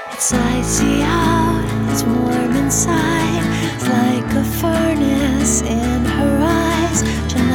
It's icy out, it's warm inside. It's like a furnace in her eyes.